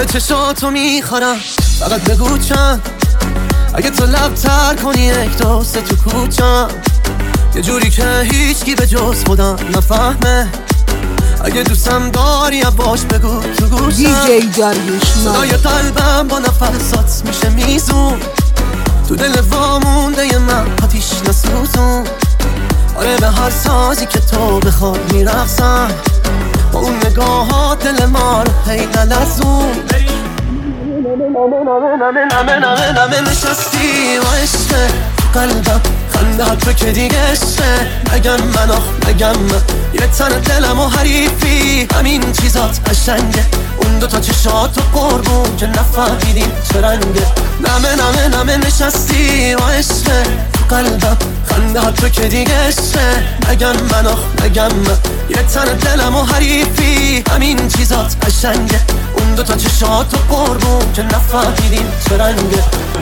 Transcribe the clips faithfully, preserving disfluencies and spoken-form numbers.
چشاتو میخورم، فقط بگو چند. اگه تو لب تر کنی یک دوسته تو کوچم، یه جوری که هیچکی به جز خودم نفهمه. اگه دوستم داری باش بگو تو گوشم. دی جی داریوش صدای قلبم با نفسات میشه میزون، تو دل وامونده ی من آتیش نسوزون. آره به هر سازی که تو بخواد میرقصم، با اون نگاهات دل ما رو هی نلرزون. نمه نمه نمه نمه نشستی و عشقه قلبم، خنده ها تو که دیگه عشقه. نگم من آخ نگم من، یه تن دلم و حریفی، همین چیزات قشنگه. اون دوتا چشات و قربون که نفهمیدیم چه رنگه. نمه نمه نمه نشستی و عشقه قلبم، خنده ها تو که دیگه عشقه. نگم من آخ نگم من، یه تن دلم و حریفی، همین چیزات قشنگه. اون دوتا چشات و قربون که نفهمیدیم چه رنگه.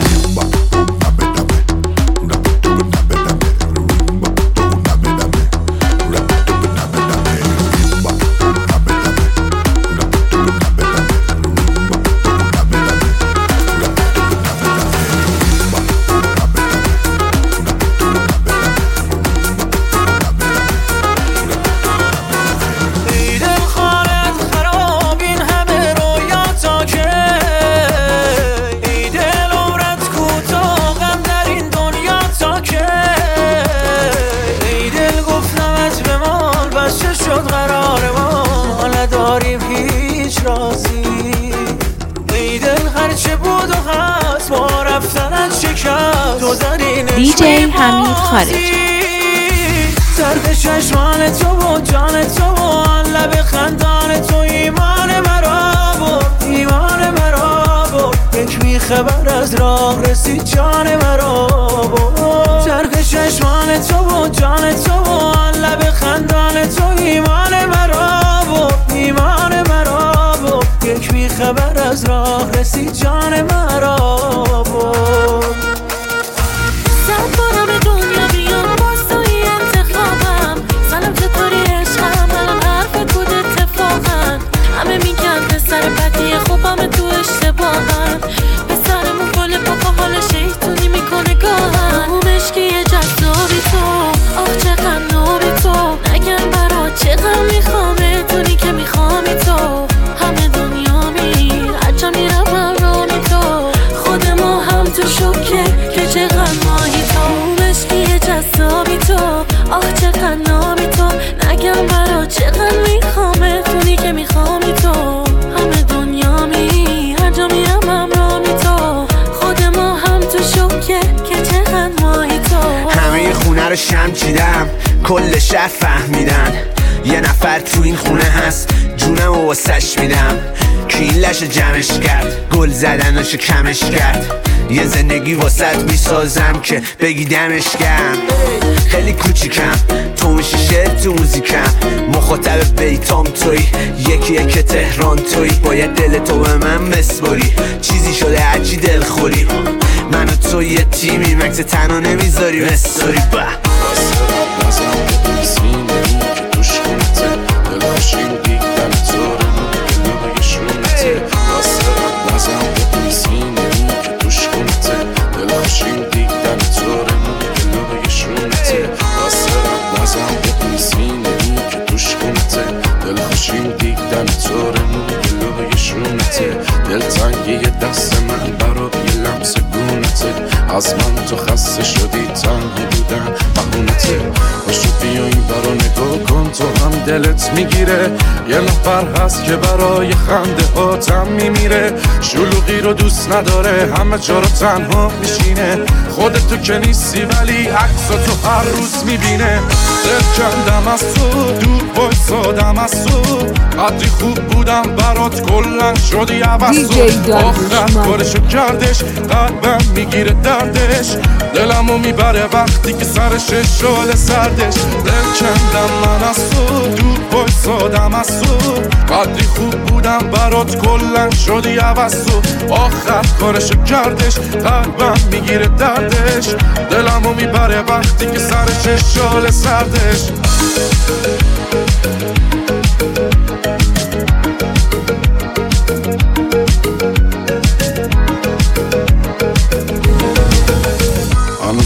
دی جی حمید خارجی. زرد چشمان تو و جان تو و لب خندان تو ایمان مرا بود، ایمان مرا بود. یک بی خبر از راه رسید جان مرا بود. زرد چشمان تو و جان تو و لب خندان تو ایمان مرا بود، ایمان مرا بود. یک بی خبر از راه رسید جان مرا بود. خوبم تو اشتباهن، پسرمون گل پاپا حال شیطونی میکنه گاهن. اون مشکی جذابی تو، آخ چقدر نابی تو. نگم برا چقدر میخوامه دونی که میخوامی تو. همه دنیا می هرجا میرم رامی تو. خود ما هم تو شوکه که چقدر ماهی تو. اون مشکی جذابی تو، آخ چقدر نابی تو. نگم برا چقدر میخوامه دونی که میخوامی تو. همه خونه رو شم چیدم، کل شهر فهمیدن یه نفر تو این خونه هست، جونم و واسش میدم. که این لش جمعش کرد، گل زدناشو کمش کرد. یه زندگی واسط میسازم که بگی دمش گرم. خیلی کوچیکم، تو میشی شعر تو موزیکم. مخاطب بیتام توی، یکی یک تهران توی. باید دل تو به من بسپاری، چیزی شده هرچی دل خوری. من و تو یه تیمی، مکس تنها نمیذاری بساری. با دلتنگی دست من برای لمس گونته. از من تو خسته شدی، تنها بودن بهونته. باشو بیا این برا نگاه کن، تو هم دلت میگیره. یه نفر هست که برای خنده آتم میمیره. شلوغی رو دوست نداره، همه جا رو تنها میشینه. خودت تو که نیستی ولی عکسا تو هر روز میبینه. دل کندم از تو، دور بایستادم از تو. قدری خوب بودم برات کلن شدی عوض تو. آخر کارشو کردش، قلبم میگیره دردش. دلمو میبره وقتی که سرش شال سردش. دل کندم من از تو، دور بایستادم از تو. قدری خوب بودم برات کلن شدی عوض تو. آخر کارشو کردش، قلبم میگیره دردش. دلمو میبره وقتی که سرش شال سردش.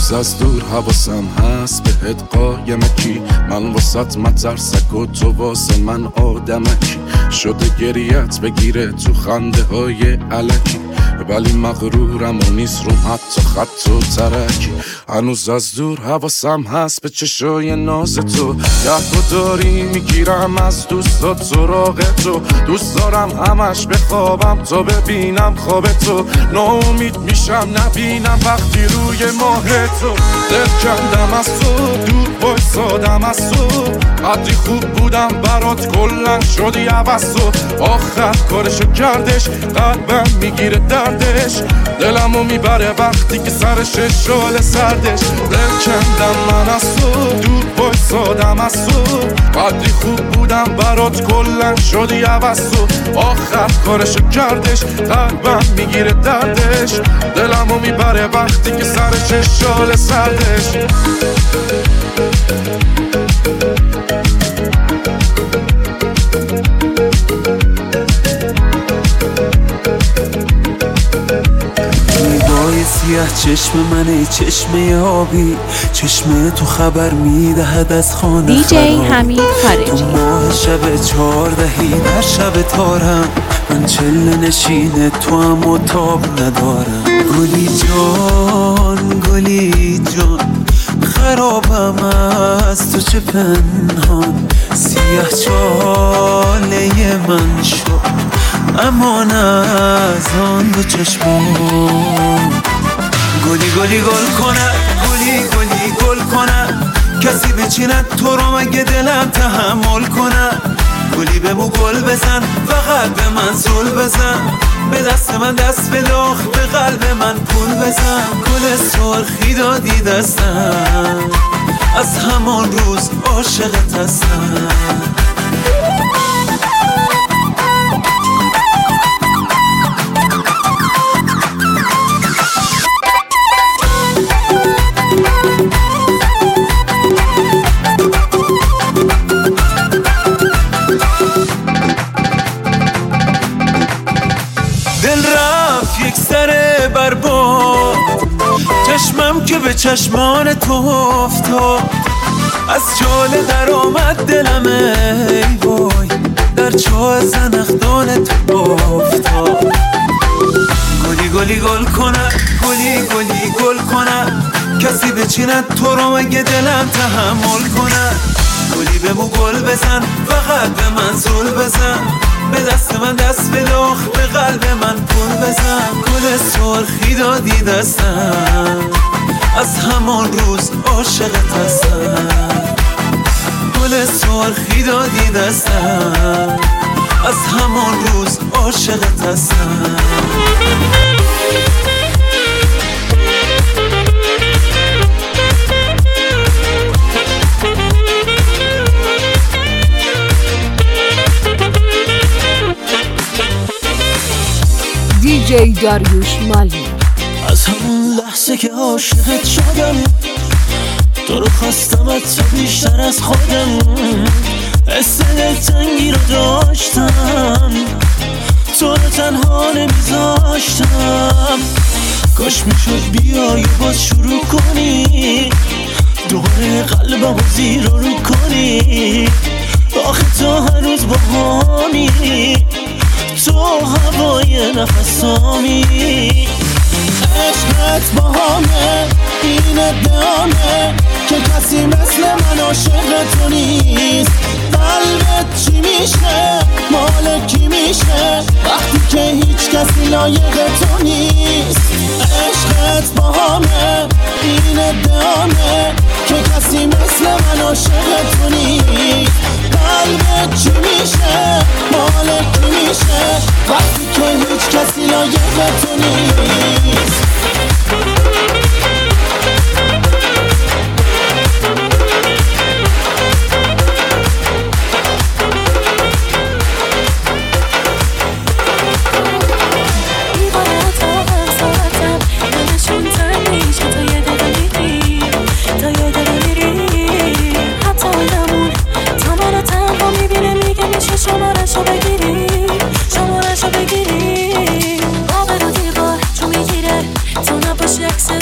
هنوز از دور حواسم هست بهت قایمکی، من واسط مترسک و تو واسه من آدمکی، شده گریت بگیره تو خنده های علکی، ولی مغرورم و نیست روم حتی خط و ترکی. هنوز از دور حواسم هست به چشای ناز تو، یه داری میگیرم از دوستات سراغ تو، دوست دارم همش بخوابم تا ببینم خواب تو، ناامید میشم نبینم وقتی روی ماه تو، دل کندم از تو دور بایستادم از تو، قدری خوب بودم برات کلن شدی عوض تو، آخر کارشو کردش قلبم میگیره دردش، دلمو میبره وقتی که سرش شال سردش، دل کندم من از تو دور بایستادم از تو، قدری خوب بودم برات کلن شدی عوض تو، آخر کارشو کردش قلبم میگیره دردش، دلمو میبره وقتی که سرش شال سردش. نگاه سیاه چشم منه، چشم آبی، چشم تو خبر میدهد از خانه دی جی حمید خارجی. تو ماه شب چهاردهی در شب تارم، من چله نشین تو هم و تاب ندارم، گلی جان گلی جان خرابم از تو چه پنهان، سیاه چاله من شد امان از آن دو چشمان، گلی گلی گل کنه گلی گلی گل کنه، کسی بچیند تو رو مگه دلم تحمل کنه، گلی به مو گل بزن فقط به من زول بزن، به دست من دست بداخ به قلب من پول بزن، گل سرخی دادی دستم از همان روز عاشقت هستم. چشمم که به چشمان تو افتاد، از جاله در آمد دلم ای وای، در چاه زنخدان تو افتاد، گلی گلی گل کنه گلی گلی گل کنه، کسی بچیند تو رو مگه دلم تحمل کنه، گلی به مو گل بزن فقط به من زول بزن، به دست من دست بداخ به قلب من پول بزن، گل سرخی دادی دستم از همان روز عاشقت هستم، گل سرخی دادی دستم از همان روز عاشقت هستم. دی جی داریوش مالی. از همون لحظه که عاشقت شدم تو رو خواستمت تو بیشتر از خودم، حس دلتنگی رو داشتم تو رو تنها نمیذاشتم، کاش میشد بیای باز شروع کنی دوباره قلبم رو زیر رو کنی، آخه تو هنوز باهامی تو هوای نفسامی، عشقت باهامه این ادامه که کسی مثل من عاشق تو نیست، قلبت چی میشه مال کی میشه وقتی که هیچ کسی لایق تو نیست، عشقت باهامه این ادامه که کسی مثل من عاشق تو نیست، قلبت چی میشه مال کی میشه وقتی که هیچ کسی لایق تو نیست. شمارشو بگیری شمارشو بگیری آب رو دیوار جو میگیره تو نباشی عکس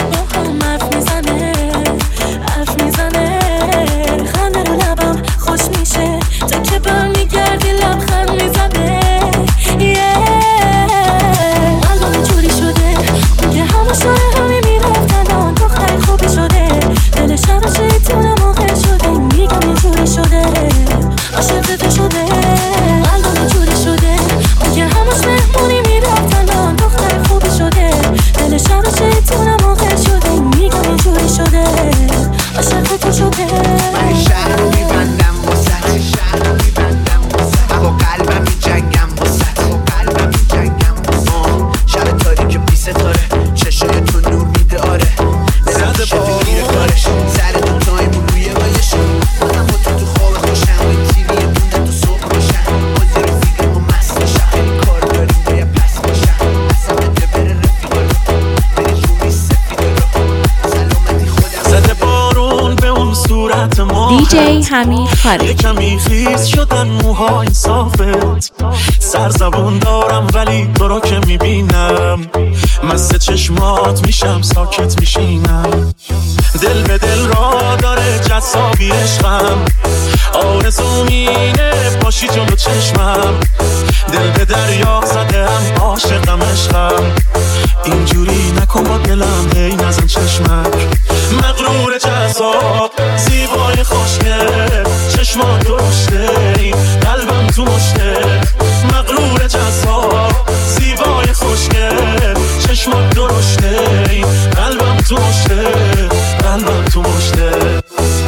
چشم سر تو تایمون روی وایشم منم با تو تو خواب خوشم و این تیریه موندن تو صبح باشم بازی رفیقم و مست باشم خیلی کار داریم باید پس باشم اصلا بده بره رفیقا رو بری جونی سفید رو سلامتی خودم زده بارون به اون صورت ما دیجی حمید فرج. یه کمی خیس شدن موهای صافت سرزبون دارم ولی تو رو که میبینم مست چشمات میشم ساکت میشینم دل به دل را داره جذابی عشقم آرزوم اینه باشی جلو چشمم دل به دریا زدم عاشقم عشقم اینجوری نکن با دلم هی نزن چشمک مغرور جذاب زیبای خوشگل چشمات درشته قلبم تو مشته مغرور جذاب زیبای خوشگل چشمات درشته قلبم تو مشته قلبم تو مشته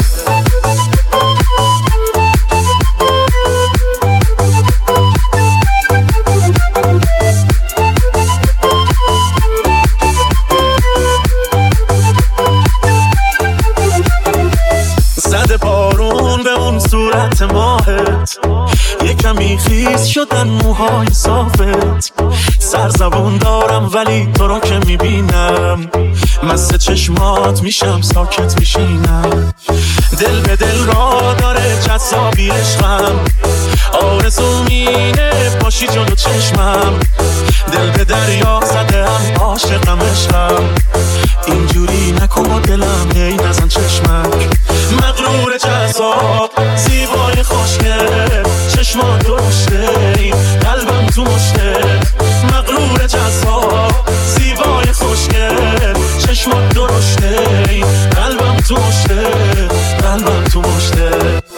زده بارون به اون صورت ماهت یه کمی خیس شدن موهای صافت سرزبون دارم ولی تو رو که میبینم مست چشمات میشم ساکت میشینم دل به دل را داره جذابی عشقم آرزوم اینه باشی جلو چشمم دل به دریا زدم عاشقم عشقم اینجوری نکن با دلم هی نزن چشمک مغرور جذاب زیبای خوشگل چشمات درشته قلبم تو مشته مغرور جذاب زیبای خوشگل چشمات درشته قلبم تو مشته قلبم تو مشته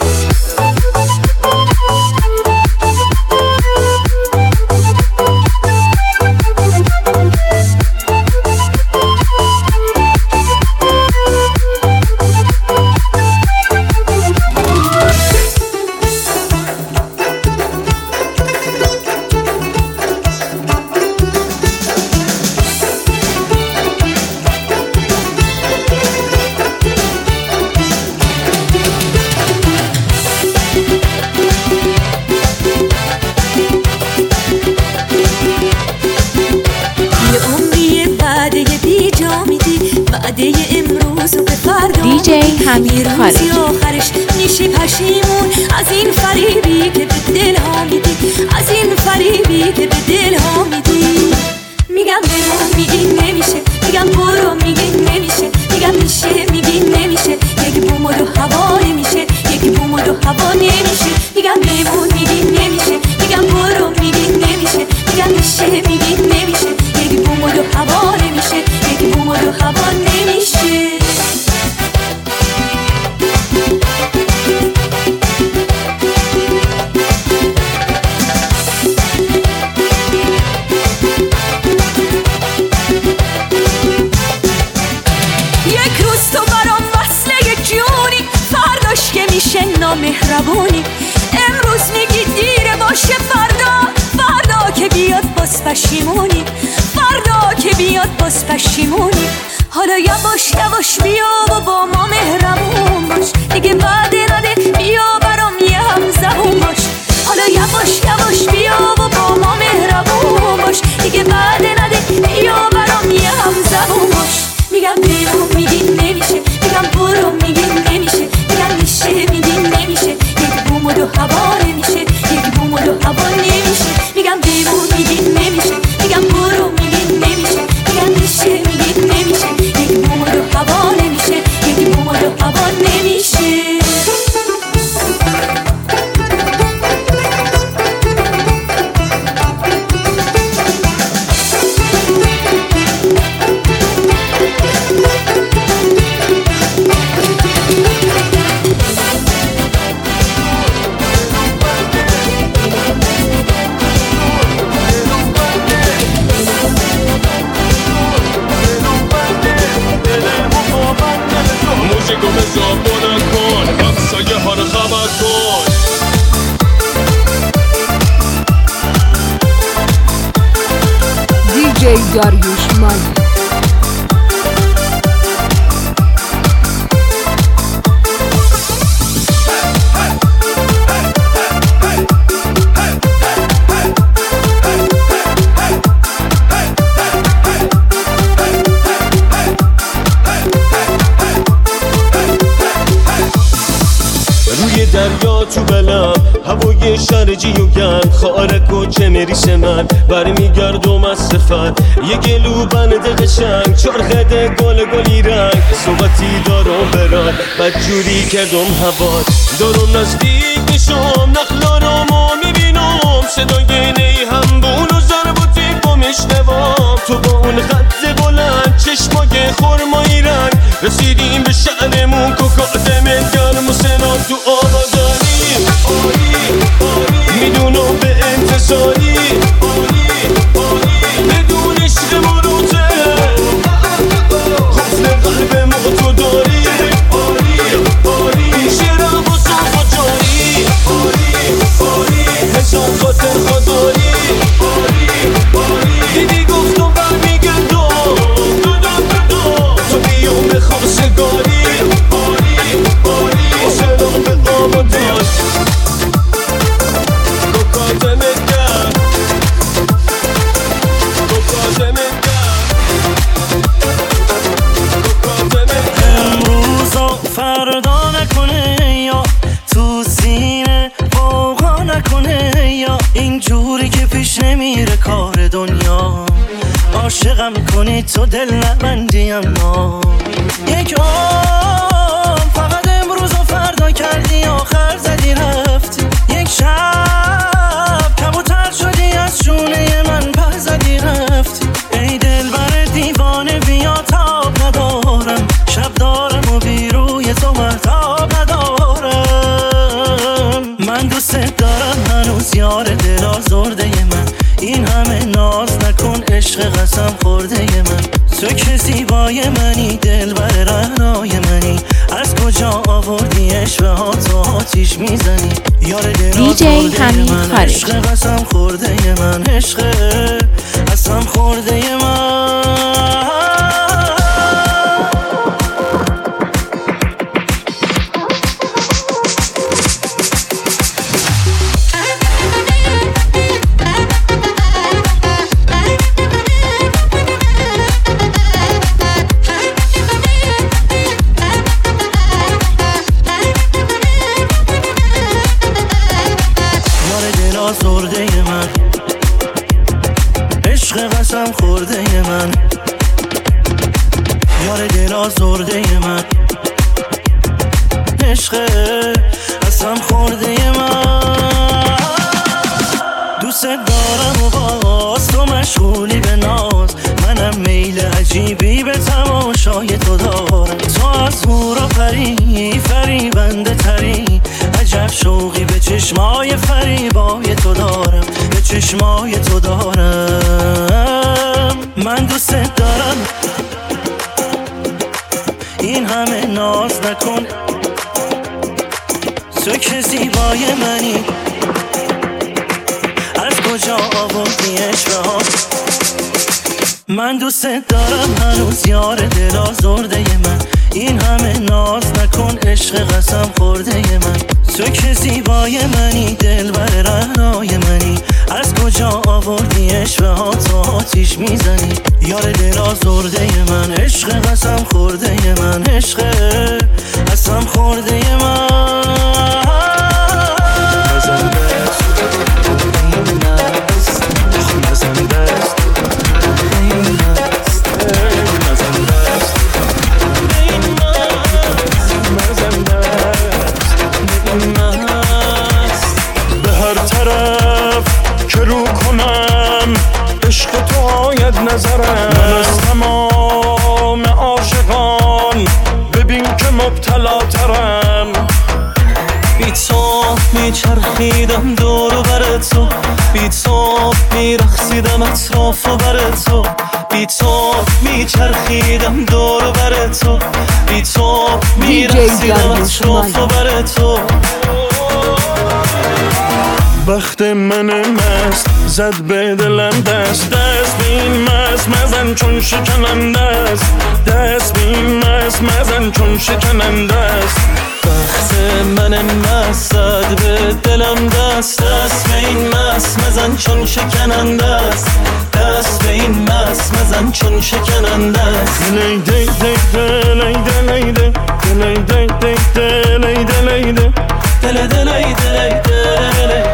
دیجی حمید فرج. آخرش میشی پشیمون از این فریبی که به دل ها میدی از این فریبی که به دل ها میدی میگم برو میگی نمیشه میگم برو میگی نمیشه میگم میشه میگی نمیشه یک بوم و دو هوا نمیشه یک بوم و دو هوا نمیشه میگم بمون میگی نمیشه میگم برو میگی نمیشه میگم میشه میگی نمیشه یک بوم و دو هوا نمیشه یک بوم و دو هوا نمیشه مهربونی امروز میگی دیره باشه فردا فردا که بیاد باز پشیمونی فردا که بیاد باز پشیمونی حالا یواش یواش بیا و با ما مهربون باش دیگه بعد نده بیا برام یه هم زبون باش حالا یواش یواش بیا و با ما مهربون باش دیگه بعد نده بیا برام یه هم زبون باش میگم بیرون میگی نمیشه میگم برو میگی نمیشه میگم میشه میگی نمیشه یک بوم و دو هوا نمیشه یک بوم و دو هوا نمیشه میگم بیرون میگی نمیشه میگم برو میگی نمیشه میگم میشه میگی نمیشه یک بوم و دو هوا نمیشه یک بوم و دو هوا نمیشه موزیکو بذار بلند کن همسایه ها رو خبر کن دیجی داریوش مالی. دریا تو بلم هوای شرجی و گرم خارک و کمریش من برمیگردم از سفر یه گلو بنده قشنگ چرخده گل گلی رنگ صحبتی دارم برن بدجوری کردم هوا دارم نزدیک میشم نخلارمو میبینم صدای نی همبون و ضرباتی با میشنوم تو با اون خط بلند چشمای خرمایی رنگ رسیدیم به شهرمون که قدمت گرم و سنا تو آبادانی میدونم به انتظاری بدون عشق مروته خفل قلب ما تو داری شرم و صاف و جاری حساب خاطر خداری دیدی گفتم برمیگردم تو بیام به خواستگاری سلام به آبادان مکادمت کرد مکادمت کرد امروزا فردا نکنه یا تو سینه واقعا نکنه یا اینجوری که پیش نمیره کار دنیا عاشقم کنی تو دل نبندی اما یک آم فقط امروز و فردا کردی آخر زدی رفتی یک شب کبوتر شدی از شونه من پر زدی رفتی ای دل بر دیوانه بیا تاب ندارم شب دارم و بیروی تو مرتاب ندارم من دوست دارم هنوز یار دل آزرده من این همه ناز نکن عشق قسم خورده من تو که زیبای منی دل بر رهنای منی از کجا آوردی عشق ها تو آتیش میزنی یار دل آزرده من عشق قسم خورده من عشق قسم خورده من آزرده من عشق قسم خورده من یار دل آزرده من عشق قسم خورده من دوست دارم و باز تو مشغولی به ناز منم میل عجیبی به تماشای تو دارم تو از هورا پری فریبنده تری عجب شوقی به چشمای فریبای تو دارم به چشمای تو دارم من دوست دارم این همه ناز نکن تو که زیبای منی از کجا آوردی عشق ها من دوست دارم هنوز یار دل آزرده من این همه ناز نکن عشق قسم خورده من تو که زیبای منی دل بر رهنای منی از کجا آوردی عشق ها تو آتیش میزنی یار دل آزرده من عشق قسم خورده من عشق قسم خورده من نظرم من از تمام عاشقان ببین که مبتلا ترم بی تو میچرخیدم دور و بر تو بی تو میرخصیدم اطراف و بر تو بی تو میچرخیدم دور و بر تو بی تو میرخصیدم اطراف و بر تو بخت من مست زد به دلم دست دست بین مست مزن چون شکننده است دست بین مست مزن چون شکننده است بخت من مست زد به دلم دست دست به این مست مزن چون شکننده است دست به این مست مزن چون شکننده است دلی دی دی دلی دلی دی دلی دی دی دلی دلی دی دل دلی دلی دلی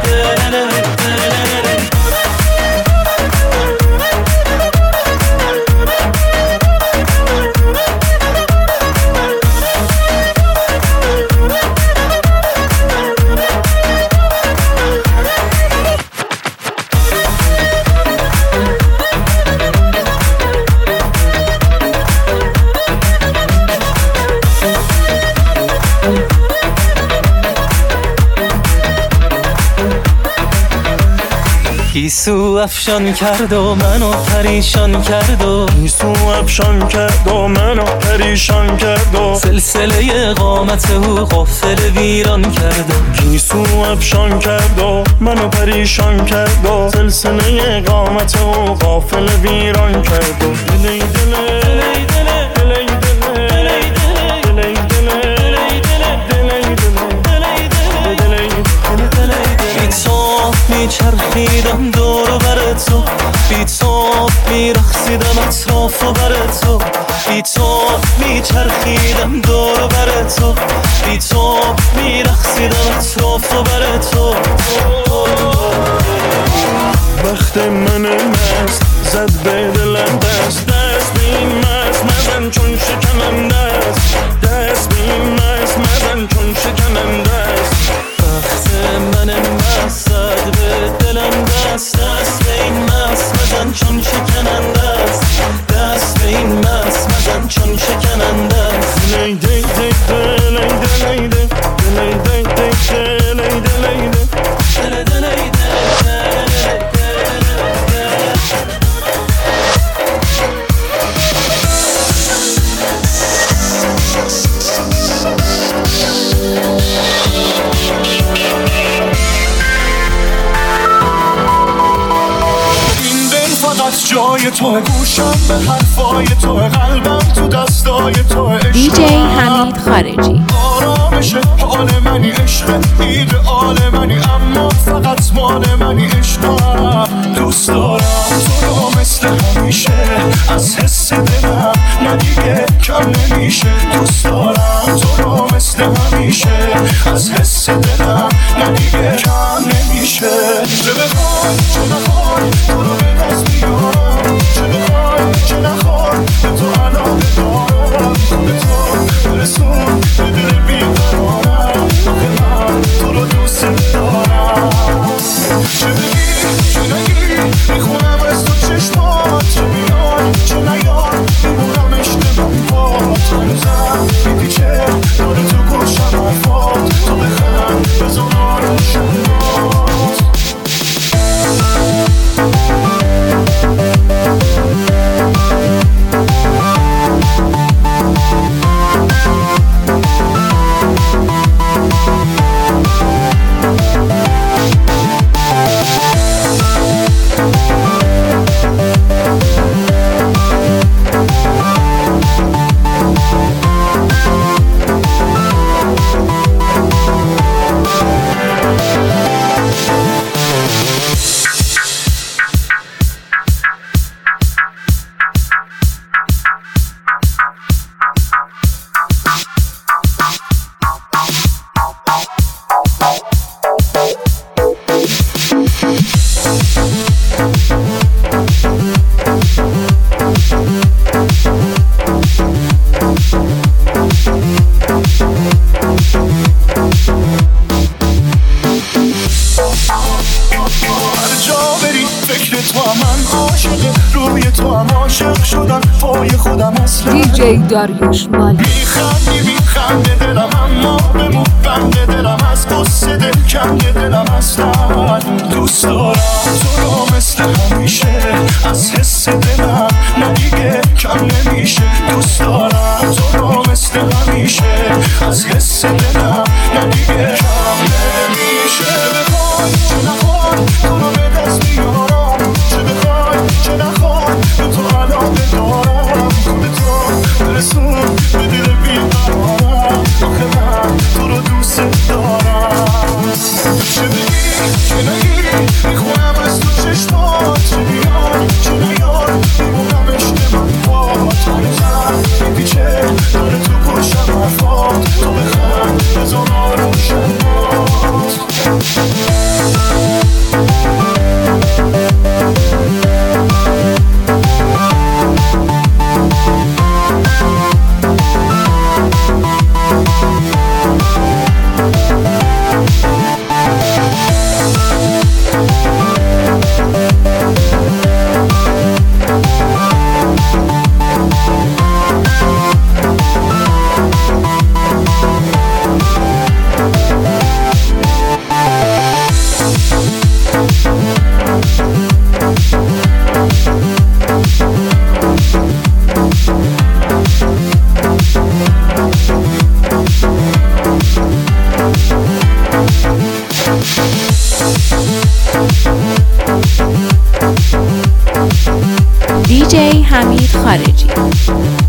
گیسو افشان کرد و منو پریشان کرد و گیسو افشان کرد و منو پریشان کرد و سلسله قامت او غافل ویران کرد و گیسو افشان کرد و منو پریشان کرد و سلسله قامت او غافل ویران کرد و دلی دلی دلی دلی میچرخیدم دور و بر تو بی تو میرخصیدم اطراف و بر تو بی تو میچرخیدم دور و بر تو بی تو میرخصیدم اطراف و بر تو وقت من مست زد به دلم دست دست به این مست مزن چون شکننده است دست به این مست مزن چون شکننده است وقت من مست زد به دلم دست دست به این مست مزن چون شکننده است دست به این مست مزن چون شکننده است دلی دی دی دلی دلی دی دلی دی دی دلی دلی دی دلی دلی دی جای تو گوشم به حرفای تو قلبم تو دستای تو دیجی حمید خارجی آرامش حال منی عشق ایدئال منی اما فقط مال منی عشقم دوست دارم تو رو مثل همیشه از حس دلم ندیگه کم نمیشه دوست دارم تو رو مثل همیشه از حس دلم ندیگه کم نمیشه چه بخوای چه نخوای تو رو به دست بیارم چه بخوای چه نخوای به تو علاقه دارم به تو برسون به دل بیقرارم آخه من تو رو دوست دارم چه بگی چه نگی میخونم از تو چشمات چه بیای چه نیای میمونم اشتباه بات هنوزم میپیچه داره تو گوشم حرفات تو بخند بزن آروشم بات دیجی داریوش مالی میخندی میخنده دلم اما بمون بنده دلم از قصه دل کنده دلم اصلا دوست دارم تو رو مثل همیشه از حس دلم ندیگه کم نمیشه دوست دارم تو رو مثل همیشه از حس دلم ندیگه کم نمیشه بخوای چه نخوای تو رو به دست بیارم چه بخوای چه نخوای به تو علاقه دارم به تو برسون به دل بیقرارم آخه من تو رو دوست دارم چه بگی چه نگی میخونم از تو چشمات چه بیای چه نیای میمونم اشتباه بات هنوزم میپیچه داره تو گوشم حرفات تو بخند حمید خارجی.